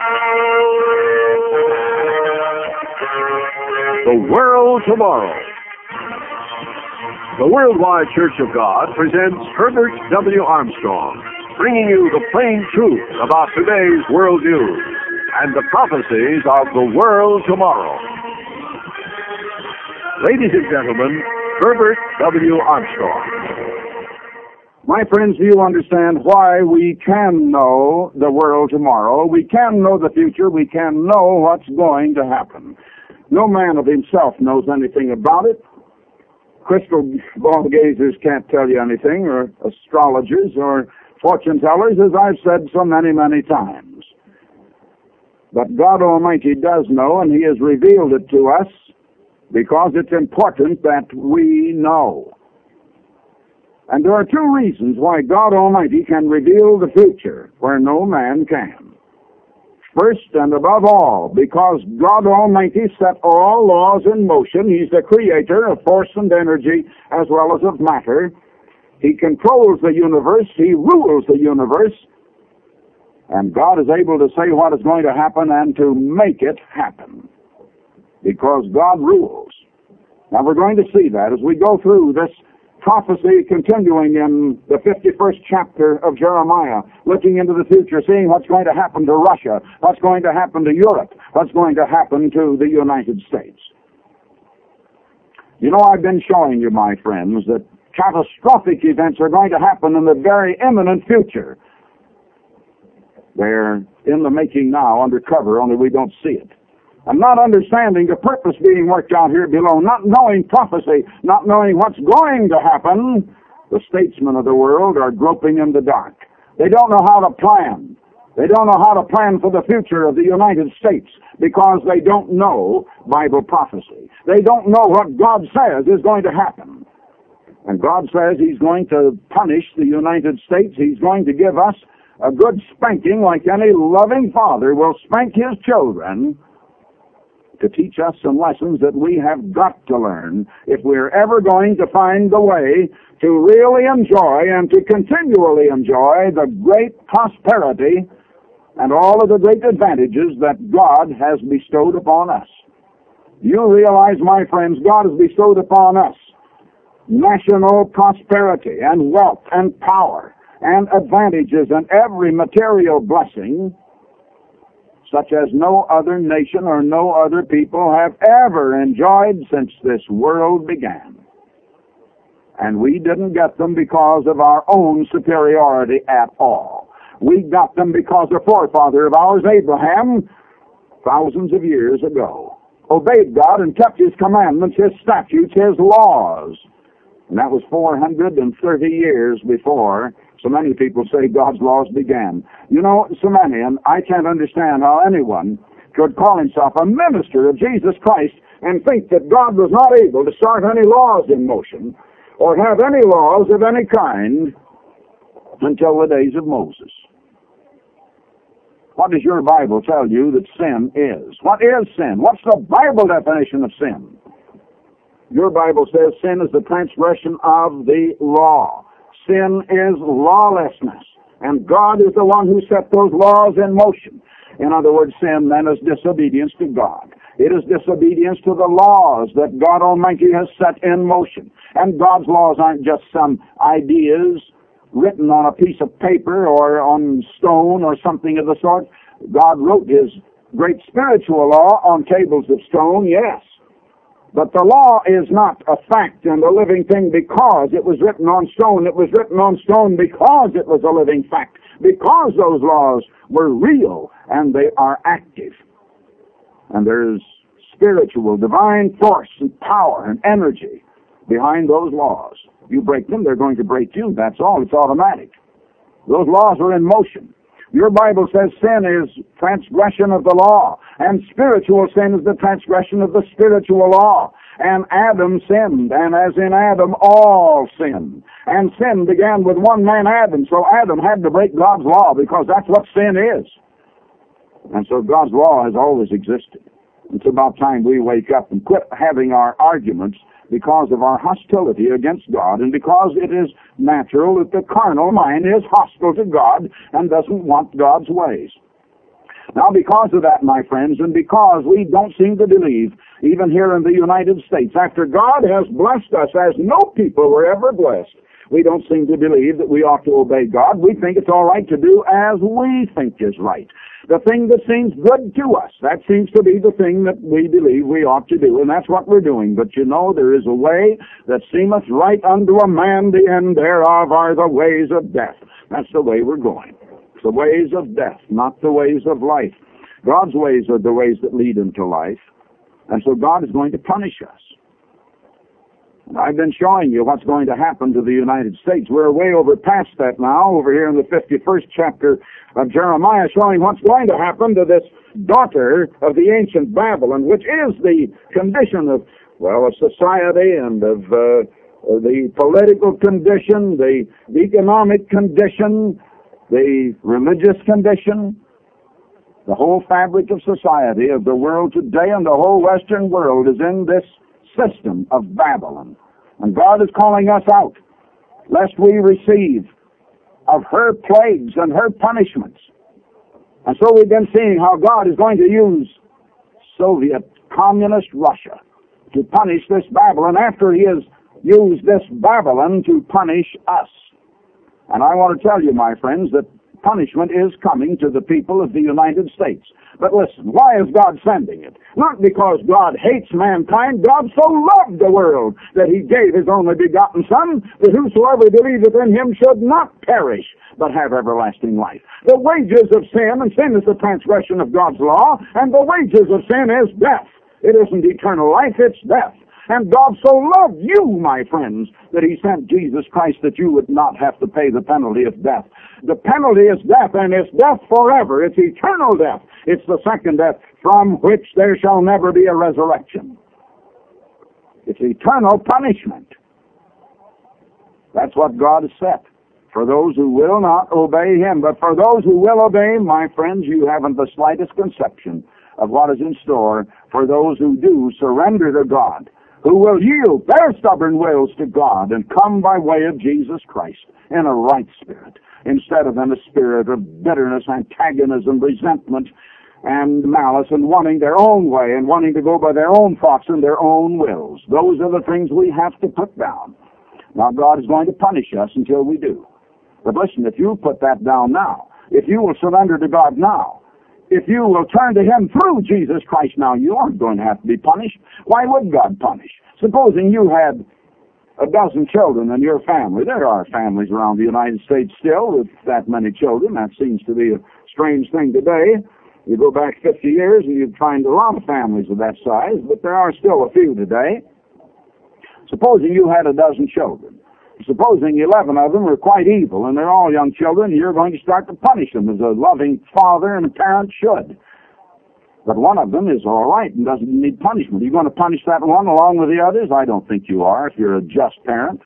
The World Tomorrow. The Worldwide Church of God presents Herbert W. Armstrong, bringing you the plain truth about today's world news and the prophecies of the world tomorrow. Ladies and gentlemen, Herbert W. Armstrong. My friends, do you understand why we can know the world tomorrow? We can know the future. We can know what's going to happen. No man of himself knows anything about it. Crystal ball gazers can't tell you anything, or astrologers, or fortune tellers, as I've said so many, many times. But God Almighty does know, and He has revealed it to us because it's important that we know. And there are two reasons why God Almighty can reveal the future where no man can. First and above all, because God Almighty set all laws in motion. He's the creator of force and energy as well as of matter. He controls the universe. He rules the universe. And God is able to say what is going to happen and to make it happen. Because God rules. Now we're going to see that as we go through this prophecy, continuing in the 51st chapter of Jeremiah, looking into the future, seeing what's going to happen to Russia, what's going to happen to Europe, what's going to happen to the United States. You know, I've been showing you, my friends, that catastrophic events are going to happen in the very imminent future. They're in the making now, under cover, only we don't see it. I'm not understanding the purpose being worked out here below, not knowing prophecy, not knowing what's going to happen. The statesmen of the world are groping in the dark. They don't know how to plan. They don't know how to plan for the future of the United States because they don't know Bible prophecy. They don't know what God says is going to happen. And God says He's going to punish the United States. He's going to give us a good spanking like any loving father will spank his children, to teach us some lessons that we have got to learn if we're ever going to find the way to really enjoy and to continually enjoy the great prosperity and all of the great advantages that God has bestowed upon us. You realize, my friends, God has bestowed upon us national prosperity and wealth and power and advantages and every material blessing such as no other nation or no other people have ever enjoyed since this world began. And we didn't get them because of our own superiority at all. We got them because a forefather of ours, Abraham, thousands of years ago, obeyed God and kept His commandments, His statutes, His laws. And that was 430 years before so many people say God's laws began. You know, so many, and I can't understand how anyone could call himself a minister of Jesus Christ and think that God was not able to start any laws in motion or have any laws of any kind until the days of Moses. What does your Bible tell you that sin is? What is sin? What's the Bible definition of sin? Your Bible says sin is the transgression of the law. Sin is lawlessness, and God is the one who set those laws in motion. In other words, sin then is disobedience to God. It is disobedience to the laws that God Almighty has set in motion. And God's laws aren't just some ideas written on a piece of paper or on stone or something of the sort. God wrote His great spiritual law on tables of stone, yes. But the law is not a fact and a living thing because it was written on stone. It was written on stone because it was a living fact, because those laws were real and they are active. And there's spiritual, divine force and power and energy behind those laws. You break them, they're going to break you. That's all. It's automatic. Those laws are in motion. Your Bible says sin is transgression of the law, and spiritual sin is the transgression of the spiritual law. And Adam sinned, and as in Adam all sinned. And sin began with one man, Adam, so Adam had to break God's law because that's what sin is. And so God's law has always existed. It's about time we wake up and quit having our arguments because of our hostility against God, and because it is natural that the carnal mind is hostile to God and doesn't want God's ways. Now, because of that, my friends, and because we don't seem to believe, even here in the United States, after God has blessed us as no people were ever blessed, we don't seem to believe that we ought to obey God. We think it's all right to do as we think is right. The thing that seems good to us, that seems to be the thing that we believe we ought to do, and that's what we're doing. But you know, there is a way that seemeth right unto a man, the end thereof are the ways of death. That's the way we're going. The ways of death, not the ways of life. God's ways are the ways that lead into life. And so God is going to punish us. And I've been showing you what's going to happen to the United States. We're way over past that now, over here in the 51st chapter of Jeremiah, showing what's going to happen to this daughter of the ancient Babylon, which is the condition of, well, a society and of the political condition, the economic condition, the religious condition, the whole fabric of society of the world today, and the whole Western world is in this system of Babylon. And God is calling us out, lest we receive of her plagues and her punishments. And so we've been seeing how God is going to use Soviet communist Russia to punish this Babylon after he has used this Babylon to punish us. And I want to tell you, my friends, that punishment is coming to the people of the United States. But listen, why is God sending it? Not because God hates mankind. God so loved the world that he gave his only begotten Son, that whosoever believeth in him should not perish, but have everlasting life. The wages of sin, and sin is the transgression of God's law, and the wages of sin is death. It isn't eternal life, it's death. And God so loved you, my friends, that he sent Jesus Christ that you would not have to pay the penalty of death. The penalty is death, and it's death forever. It's eternal death. It's the second death, from which there shall never be a resurrection. It's eternal punishment. That's what God has set for those who will not obey him. But for those who will obey him, my friends, you haven't the slightest conception of what is in store for those who do surrender to God, who will yield their stubborn wills to God and come by way of Jesus Christ in a right spirit, instead of in a spirit of bitterness, antagonism, resentment, and malice, and wanting their own way, and wanting to go by their own thoughts and their own wills. Those are the things we have to put down. Now, God is going to punish us until we do. But listen, if you put that down now, if you will surrender to God now, if you will turn to him through Jesus Christ now, you aren't going to have to be punished. Why would God punish? Supposing you had a dozen children in your family. There are families around the United States still with that many children. That seems to be a strange thing today. You go back 50 years and you'd find a lot of families of that size, but there are still a few today. Supposing you had a dozen children. Supposing 11 of them are quite evil and they're all young children, you're going to start to punish them as a loving father and a parent should. But one of them is all right and doesn't need punishment. Are you going to punish that one along with the others? I don't think you are if you're a just parent.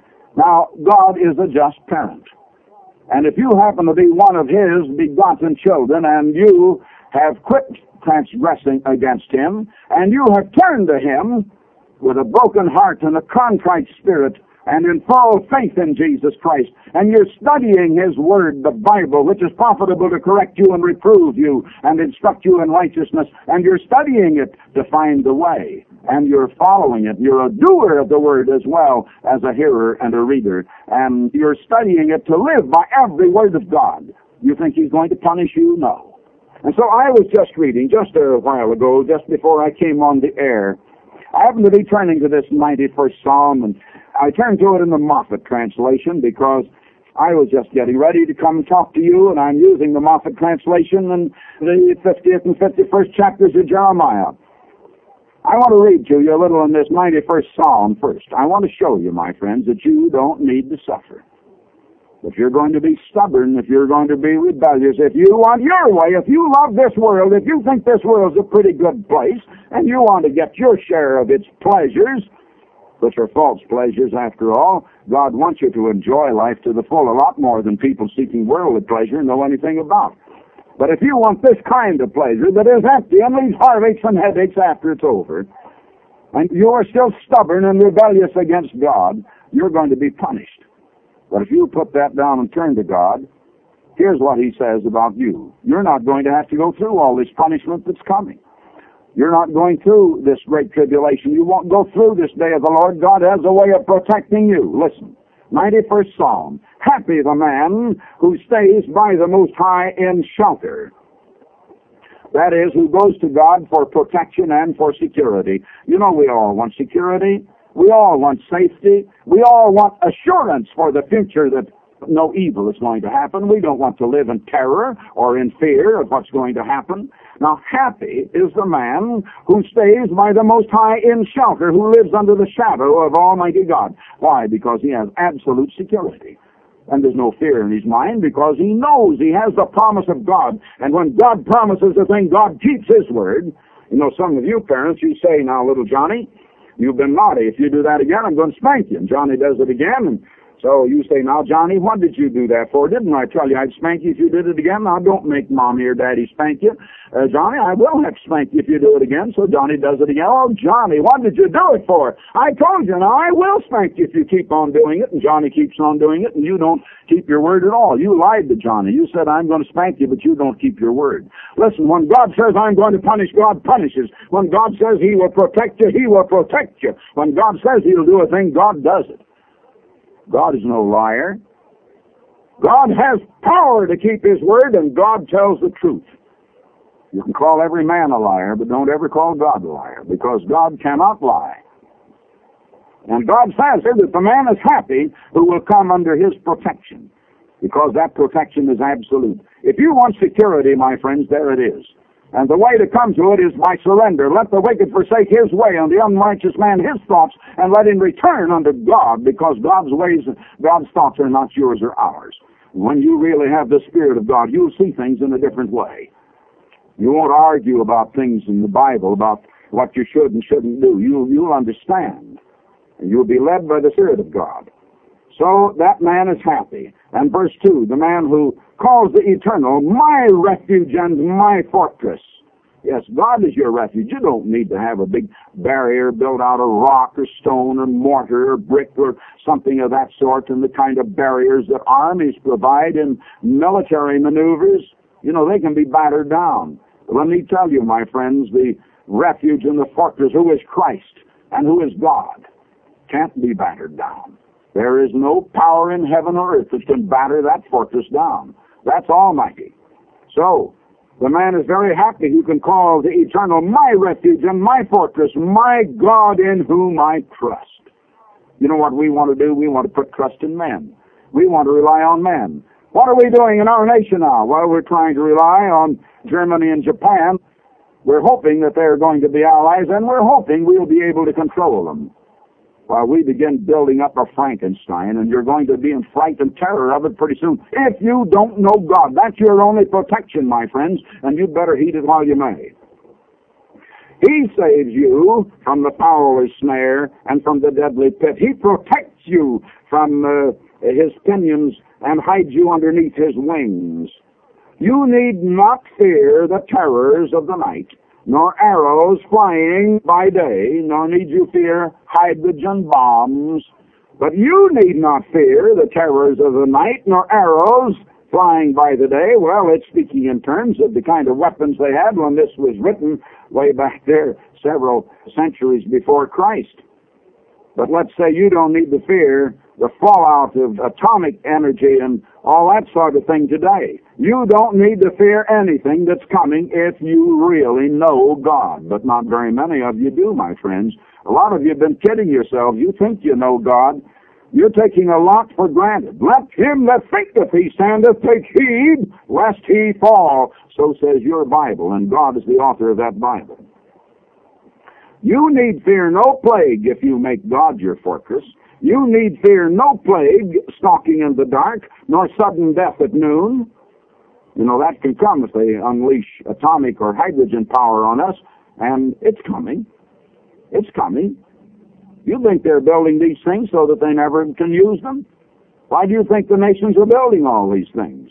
Now, God is a just parent. And if you happen to be one of his begotten children and you have quit transgressing against him and you have turned to him with a broken heart and a contrite spirit and in full faith in Jesus Christ, and you're studying his word, the Bible, which is profitable to correct you and reprove you and instruct you in righteousness, and you're studying it to find the way, and you're following it. You're a doer of the word as well as a hearer and a reader, and you're studying it to live by every word of God. You think he's going to punish you? No. And so I was just reading, just a while ago, just before I came on the air, I happened to be turning to this 91st Psalm, and I turned to it in the Moffat translation because I was just getting ready to come talk to you, and I'm using the Moffat translation in the 50th and 51st chapters of Jeremiah. I want to read to you a little in this 91st Psalm first. I want to show you, my friends, that you don't need to suffer. If you're going to be stubborn, if you're going to be rebellious, if you want your way, if you love this world, if you think this world's a pretty good place, and you want to get your share of its pleasures, which are false pleasures after all, God wants you to enjoy life to the full, a lot more than people seeking worldly pleasure know anything about. But if you want this kind of pleasure that is empty and leaves heartaches and headaches after it's over, and you are still stubborn and rebellious against God, you're going to be punished. But if you put that down and turn to God, Here's what he says about you. You're not going to have to go through all this punishment that's coming. You're not going through this great tribulation. You won't go through this day of the Lord. God has a way of protecting you. Listen, 91st Psalm. Happy the man who stays by the Most High in shelter. That is, who goes to God for protection and for security. You know, we all want security. We all want safety. We all want assurance for the future that no evil is going to happen. We don't want to live in terror or in fear of what's going to happen. Now, happy is the man who stays by the Most High in shelter, who lives under the shadow of Almighty God. Why? Because he has absolute security. And there's no fear in his mind because he knows he has the promise of God. And when God promises a thing, God keeps his word. You know, some of you parents, you say, now, little Johnny, you've been naughty. If you do that again, I'm going to spank you. And Johnny does it again, and so you say, now, Johnny, what did you do that for? Didn't I tell you I'd spank you if you did it again? Now, don't make Mommy or Daddy spank you. Johnny, I will have to spank you if you do it again. So Johnny does it again. Oh, Johnny, what did you do it for? I told you, now, I will spank you if you keep on doing it. And Johnny keeps on doing it, and you don't keep your word at all. You lied to Johnny. You said, I'm going to spank you, but you don't keep your word. Listen, when God says, I'm going to punish, God punishes. When God says he will protect you, he will protect you. When God says he'll do a thing, God does it. God is no liar. God has power to keep his word, and God tells the truth. You can call every man a liar, but don't ever call God a liar, because God cannot lie. And God says here that the man is happy who will come under his protection, because that protection is absolute. If you want security, my friends, there it is. And the way to come to it is by surrender. Let the wicked forsake his way, and the unrighteous man his thoughts, and let him return unto God, because God's ways, God's thoughts are not yours or ours. When you really have the Spirit of God, you'll see things in a different way. You won't argue about things in the Bible, about what you should and shouldn't do. You'll understand, and you'll be led by the Spirit of God. So that man is happy. And verse 2, the man who calls the eternal my refuge and my fortress. Yes, God is your refuge. You don't need to have a big barrier built out of rock or stone or mortar or brick or something of that sort, and the kind of barriers that armies provide in military maneuvers. You know, they can be battered down. But let me tell you, my friends, the refuge and the fortress, who is Christ and who is God, can't be battered down. There is no power in heaven or earth that can batter that fortress down. That's almighty. So, the man is very happy who can call the eternal my refuge and my fortress, my God in whom I trust. You know what we want to do? We want to put trust in men. We want to rely on men. What are we doing in our nation now? Well, we're trying to rely on Germany and Japan. We're hoping that they're going to be allies, and we're hoping we'll be able to control them. While we begin building up a Frankenstein, and you're going to be in fright and terror of it pretty soon. If you don't know God, that's your only protection, my friends, and you'd better heed it while you may. He saves you from the powerless snare and from the deadly pit. He protects you from his pinions and hides you underneath his wings. You need not fear the terrors of the night, nor arrows flying by day, nor need you fear hydrogen bombs. But you need not fear the terrors of the night, nor arrows flying by the day. Well, it's speaking in terms of the kind of weapons they had when this was written way back there several centuries before Christ. But let's say you don't need to fear the fallout of atomic energy and all that sort of thing today. You don't need to fear anything that's coming if you really know God. But not very many of you do, my friends. A lot of you have been kidding yourselves. You think you know God. You're taking a lot for granted. Let him that thinketh he standeth take heed lest he fall. So says your Bible, and God is the author of that Bible. You need fear no plague if you make God your fortress. You need fear no plague stalking in the dark, nor sudden death at noon. You know, that can come if they unleash atomic or hydrogen power on us, and it's coming. It's coming. You think they're building these things so that they never can use them? Why do you think the nations are building all these things?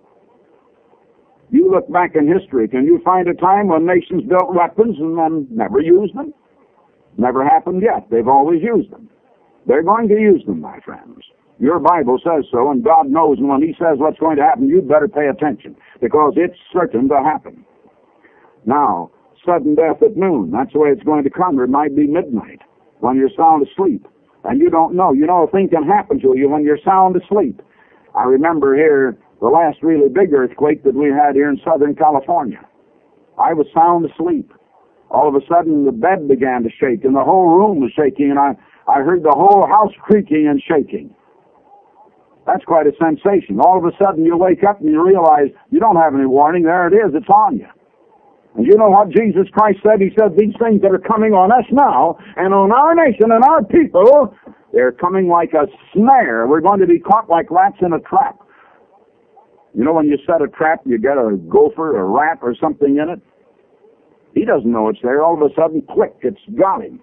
You look back in history, can you find a time when nations built weapons and then never used them? Never happened yet. They've always used them. They're going to use them, my friends. Your Bible says so, and God knows, and when He says what's going to happen, you'd better pay attention, because it's certain to happen. Now, sudden death at noon, that's the way it's going to come. Or it might be midnight when you're sound asleep, and you don't know. You know, a thing can happen to you when you're sound asleep. I remember here the last really big earthquake that we had here in Southern California. I was sound asleep. All of a sudden, the bed began to shake, and the whole room was shaking, and I heard the whole house creaking and shaking. That's quite a sensation. All of a sudden, you wake up and you realize you don't have any warning. There it is. It's on you. And you know what Jesus Christ said? He said, these things that are coming on us now and on our nation and our people, they're coming like a snare. We're going to be caught like rats in a trap. You know, when you set a trap, you get a gopher, a rat, or something in it. He doesn't know it's there. All of a sudden, click, it's got him.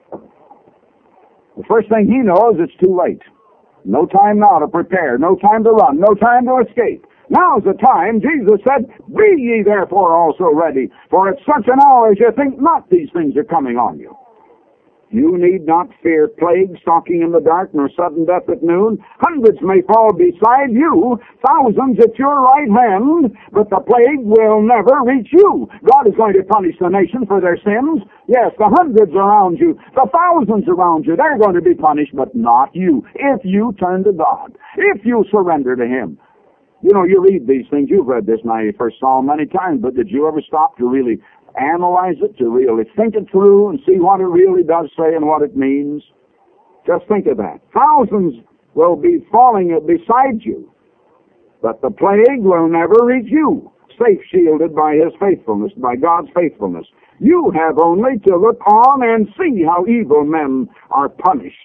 The first thing he knows, it's too late. No time now to prepare, no time to run, no time to escape. Now's the time, Jesus said, be ye therefore also ready, for at such an hour as you think not, these things are coming on you. You need not fear plague stalking in the dark, nor sudden death at noon. Hundreds may fall beside you, thousands at your right hand, but the plague will never reach you. God is going to punish the nation for their sins. Yes, the hundreds around you, the thousands around you, they're going to be punished, but not you, if you turn to God, if you surrender to Him. You know, you read these things. You've read this 91st Psalm many times, but did you ever stop to really analyze it, to really think it through and see what it really does say and what it means? Just think of that. Thousands will be falling beside you, but the plague will never reach you, safe shielded by His faithfulness, by God's faithfulness. You have only to look on and see how evil men are punished.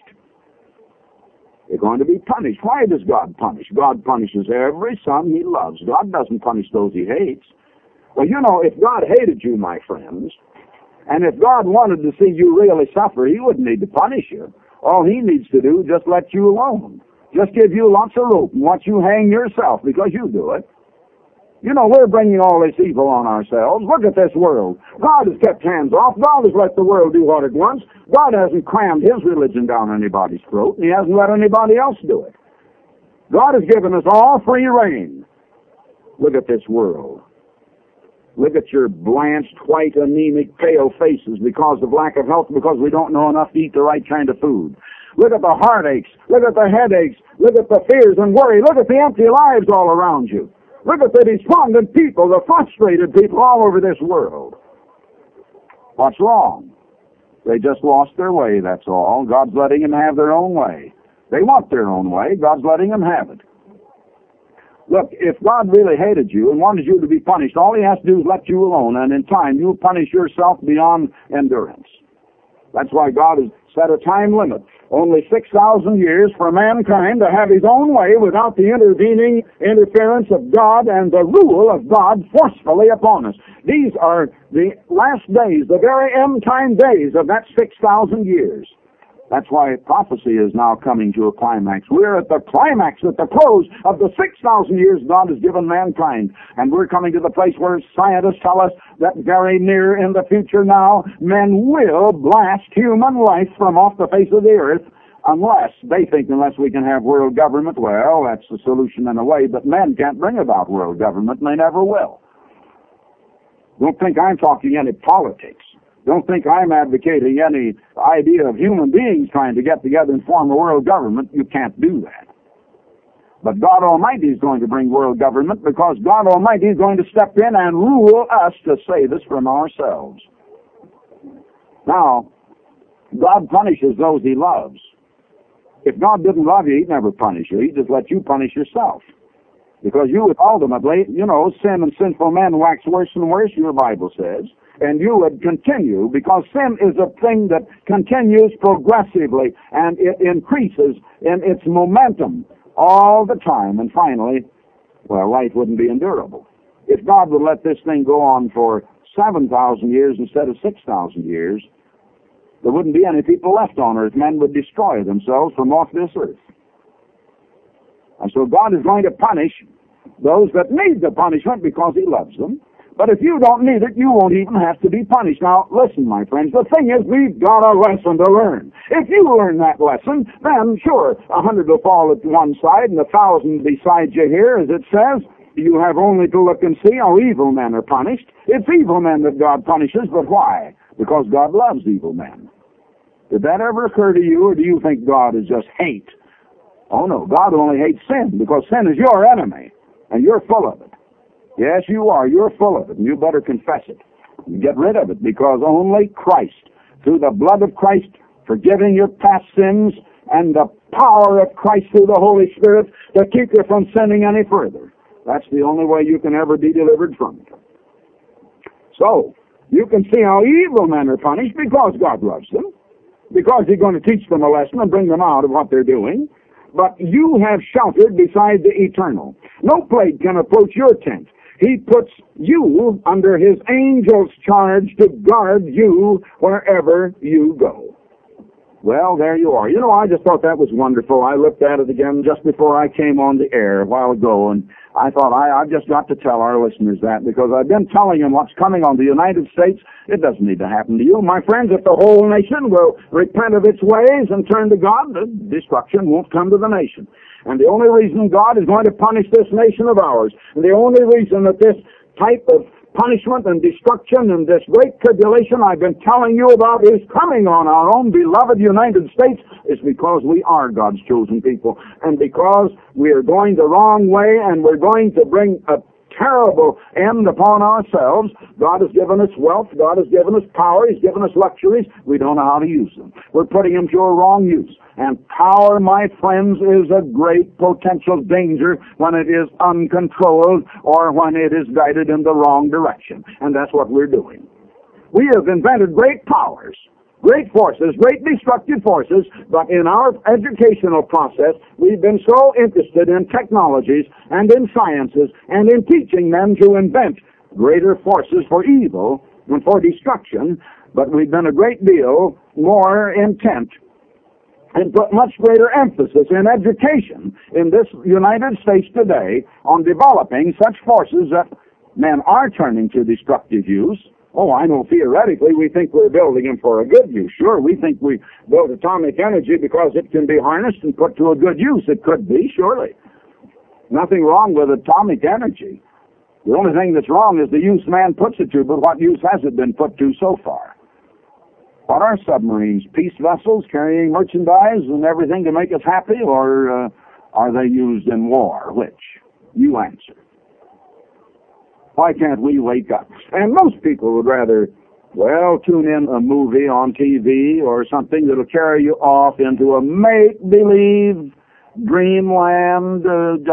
They're going to be punished. Why does God punish? God punishes every son He loves. God doesn't punish those He hates. Well, you know, if God hated you, my friends, and if God wanted to see you really suffer, He wouldn't need to punish you. All He needs to do is just let you alone. Just give you lots of rope and watch you hang yourself because you do it. You know, we're bringing all this evil on ourselves. Look at this world. God has kept hands off. God has let the world do what it wants. God hasn't crammed His religion down anybody's throat, and He hasn't let anybody else do it. God has given us all free rein. Look at this world. Look at your blanched, white, anemic, pale faces because of lack of health, because we don't know enough to eat the right kind of food. Look at the heartaches. Look at the headaches. Look at the fears and worry. Look at the empty lives all around you. Look at the despondent people, the frustrated people all over this world. What's wrong? They just lost their way, that's all. God's letting them have their own way. They want their own way. God's letting them have it. Look, if God really hated you and wanted you to be punished, all He has to do is let you alone, and in time you'll punish yourself beyond endurance. That's why God has set a time limit, only 6,000 years for mankind to have his own way without the intervening interference of God and the rule of God forcefully upon us. These are the last days, the very end time days of that 6,000 years. That's why prophecy is now coming to a climax. We're at the climax, at the close of the 6,000 years God has given mankind. And we're coming to the place where scientists tell us that very near in the future now, men will blast human life from off the face of the earth unless we can have world government. Well, that's the solution in a way, but men can't bring about world government, and they never will. Don't think I'm talking any politics. Don't think I'm advocating any idea of human beings trying to get together and form a world government. You can't do that. But God Almighty is going to bring world government because God Almighty is going to step in and rule us to save us from ourselves. Now, God punishes those He loves. If God didn't love you, He'd never punish you. He'd just let you punish yourself. Because you would ultimately, sin and sinful men wax worse and worse, your Bible says. And you would continue, because sin is a thing that continues progressively, and it increases in its momentum all the time. And finally, life wouldn't be endurable. If God would let this thing go on for 7,000 years instead of 6,000 years, there wouldn't be any people left on earth. Men would destroy themselves from off this earth. And so God is going to punish those that need the punishment because He loves them. But if you don't need it, you won't even have to be punished. Now, listen, my friends, the thing is, we've got a lesson to learn. If you learn that lesson, then sure, 100 will fall at one side and 1,000 beside you here, as it says. You have only to look and see how evil men are punished. It's evil men that God punishes, but why? Because God loves evil men. Did that ever occur to you, or do you think God is just hate? Oh no, God only hates sin, because sin is your enemy, and you're full of it. Yes, you are. You're full of it, and you better confess it. And get rid of it, because only Christ, through the blood of Christ, forgiving your past sins, and the power of Christ through the Holy Spirit to keep you from sinning any further. That's the only way you can ever be delivered from it. So, you can see how evil men are punished because God loves them, because He's going to teach them a lesson and bring them out of what they're doing. But you have sheltered beside the eternal. No plague can approach your tent. He puts you under His angels' charge to guard you wherever you go. Well, there you are. You know, I just thought that was wonderful. I looked at it again just before I came on the air a while ago, and I thought I've just got to tell our listeners that, because I've been telling them what's coming on the United States. It doesn't need to happen to you. My friends, if the whole nation will repent of its ways and turn to God, the destruction won't come to the nation. And the only reason God is going to punish this nation of ours, and the only reason that this type of punishment and destruction and this great tribulation I've been telling you about is coming on our own beloved United States is because we are God's chosen people, and because we are going the wrong way, and we're going to bring a terrible end upon ourselves. God has given us wealth. God has given us power. He's given us luxuries. We don't know how to use them. We're putting them to a wrong use. And power, my friends, is a great potential danger when it is uncontrolled or when it is guided in the wrong direction. And that's what we're doing. We have invented great powers, great forces, great destructive forces, but in our educational process, we've been so interested in technologies and in sciences and in teaching them to invent greater forces for evil and for destruction, but we've been a great deal more intent and put much greater emphasis in education in this United States today on developing such forces that men are turning to destructive use. Oh, I know theoretically we think we're building them for a good use. Sure, we think we build atomic energy because it can be harnessed and put to a good use. It could be, surely. Nothing wrong with atomic energy. The only thing that's wrong is the use man puts it to, but what use has it been put to so far? What are submarines? Peace vessels carrying merchandise and everything to make us happy, or are they used in war? Which? You answer. Why can't we wake up? And most people would rather, well, tune in a movie on TV or something that'll carry you off into a make-believe dreamland,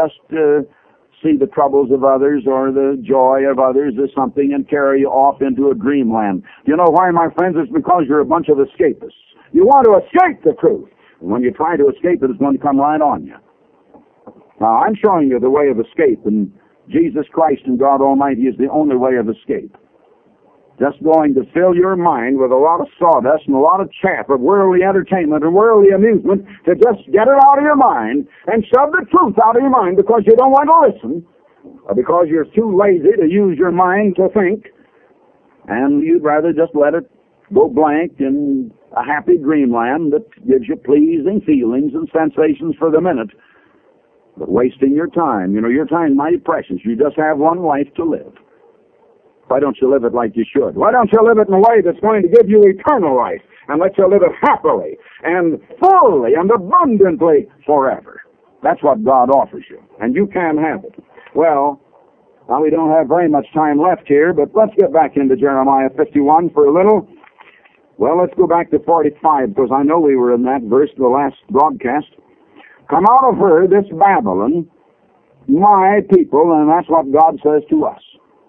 see the troubles of others or the joy of others or something and carry you off into a dreamland. You know why, my friends? It's because you're a bunch of escapists. You want to escape the truth. And when you try to escape it, it's going to come right on you. Now, I'm showing you the way of escape, and Jesus Christ and God Almighty is the only way of escape. Just going to fill your mind with a lot of sawdust and a lot of chaff of worldly entertainment and worldly amusement to just get it out of your mind and shove the truth out of your mind because you don't want to listen or because you're too lazy to use your mind to think, and you'd rather just let it go blank in a happy dreamland that gives you pleasing feelings and sensations for the minute, but wasting your time. You know, your time is mighty precious. You just have one life to live. Why don't you live it like you should? Why don't you live it in a way that's going to give you eternal life and let you live it happily and fully and abundantly forever? That's what God offers you, and you can have it. Well, now we don't have very much time left here, but let's get back into Jeremiah 51 for a little. Well, let's go back to 45, because I know we were in that verse the last broadcast. Come out of her, this Babylon, my people, and that's what God says to us.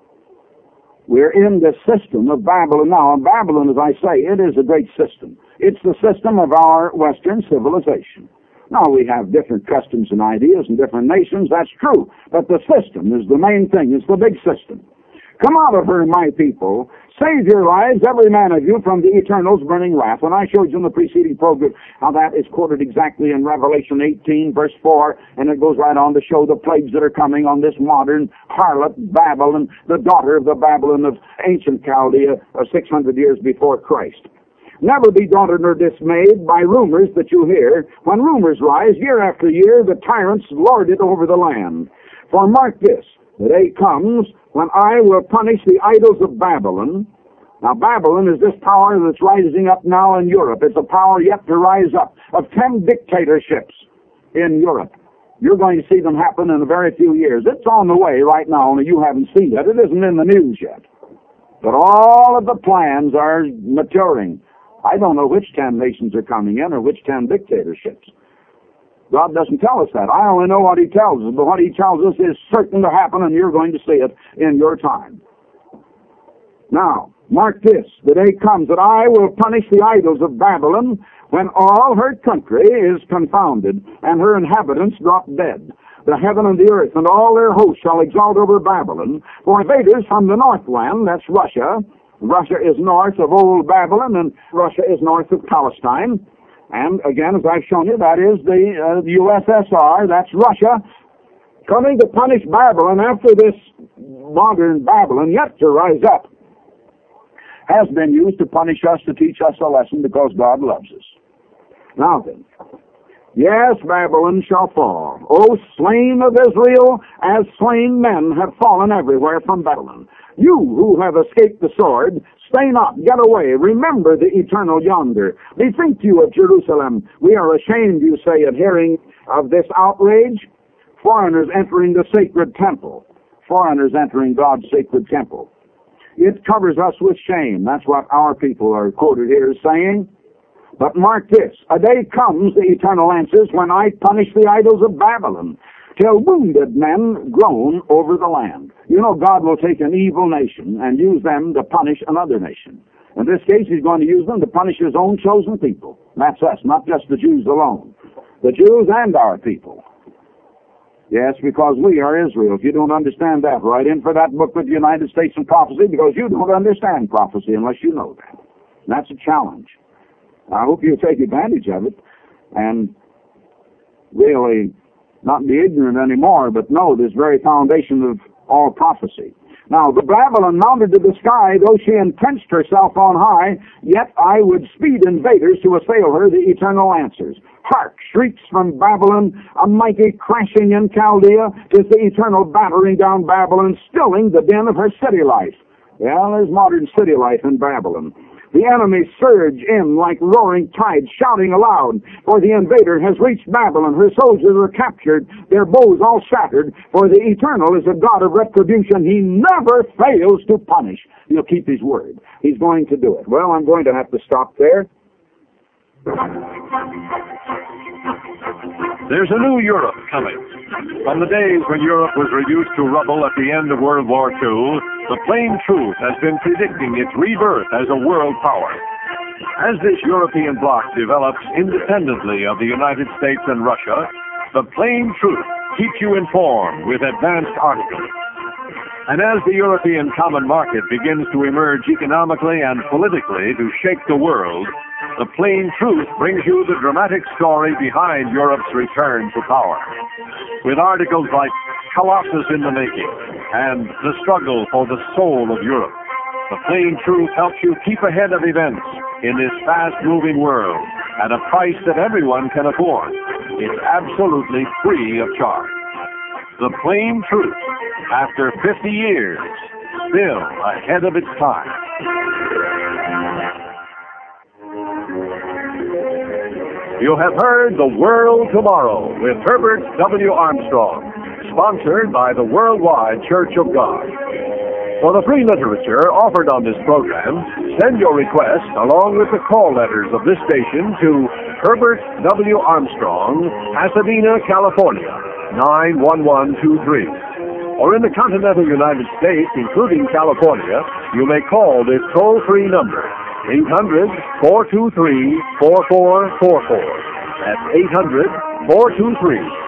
We're in the system of Babylon now. And Babylon, as I say, it is a great system. It's the system of our Western civilization. Now, we have different customs and ideas in different nations, that's true. But the system is the main thing. It's the big system. Come out of her, my people. Save your lives, every man of you, from the Eternal's burning wrath. And I showed you in the preceding program how that is quoted exactly in Revelation 18, verse 4, and it goes right on to show the plagues that are coming on this modern harlot, Babylon, the daughter of the Babylon of ancient Chaldea, 600 years before Christ. Never be daunted nor dismayed by rumors that you hear. When rumors rise, year after year, the tyrants lord it over the land. For mark this, the day comes when I will punish the idols of Babylon. Now, Babylon is this power that's rising up now in Europe. It's a power yet to rise up of 10 dictatorships in Europe. You're going to see them happen in a very few years. It's on the way right now, only you haven't seen it. It isn't in the news yet. But all of the plans are maturing. I don't know which 10 nations are coming in or which 10 dictatorships. God doesn't tell us that. I only know what He tells us, but what He tells us is certain to happen, and you're going to see it in your time. Now, mark this. The day comes that I will punish the idols of Babylon when all her country is confounded, and her inhabitants drop dead. The heaven and the earth and all their hosts shall exalt over Babylon, for invaders from the northland, that's Russia. Russia is north of old Babylon, and Russia is north of Palestine. And again, as I've shown you, that is the USSR, that's Russia, coming to punish Babylon after this modern Babylon, yet to rise up, has been used to punish us, to teach us a lesson, because God loves us. Now then, yes, Babylon shall fall. O slain of Israel, as slain men have fallen everywhere from Babylon. You who have escaped the sword, stay not, get away, remember the eternal yonder. Bethink you of Jerusalem. We are ashamed, you say, at hearing of this outrage. Foreigners entering the sacred temple. Foreigners entering God's sacred temple. It covers us with shame. That's what our people are quoted here as saying. But mark this, a day comes, the Eternal answers, when I punish the idols of Babylon, till wounded men groan over the land. You know, God will take an evil nation and use them to punish another nation. In this case, He's going to use them to punish His own chosen people. That's us, not just the Jews alone. The Jews and our people. Yes, because we are Israel. If you don't understand that, write in for that book with the United States and Prophecy, because you don't understand prophecy unless you know that. And that's a challenge. I hope you take advantage of it and really not be ignorant anymore, but know this very foundation of all prophecy. Now, the Babylon mounted to the sky, though she entrenched herself on high, yet I would speed invaders to assail her, the Eternal answers. Hark, shrieks from Babylon, a mighty crashing in Chaldea, 'tis the Eternal battering down Babylon, stilling the din of her city life. Yeah, there's modern city life in Babylon. The enemy surge in like roaring tides, shouting aloud, for the invader has reached Babylon. Her soldiers are captured, their bows all shattered, for the Eternal is a God of retribution. He never fails to punish. He'll keep His word. He's going to do it. Well, I'm going to have to stop there. There's a new Europe coming. From the days when Europe was reduced to rubble at the end of World War II, the plain truth has been predicting its rebirth as a world power. As this European bloc develops independently of the United States and Russia, the plain truth keeps you informed with advanced articles. And as the European common market begins to emerge economically and politically to shake the world, the plain truth brings you the dramatic story behind Europe's return to power. With articles like Colossus in the Making and The Struggle for the Soul of Europe, the plain truth helps you keep ahead of events in this fast-moving world at a price that everyone can afford. It's absolutely free of charge. The plain truth, after 50 years, still ahead of its time. You have heard The World Tomorrow with Herbert W. Armstrong, sponsored by the Worldwide Church of God. For the free literature offered on this program, send your request along with the call letters of this station to Herbert W. Armstrong, Pasadena, California, 91123. Or in the continental United States, including California, you may call this toll-free number, 800-423-4444. That's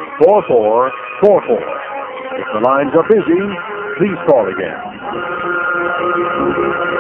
800-423-4444. If the lines are busy, please call again. Bye.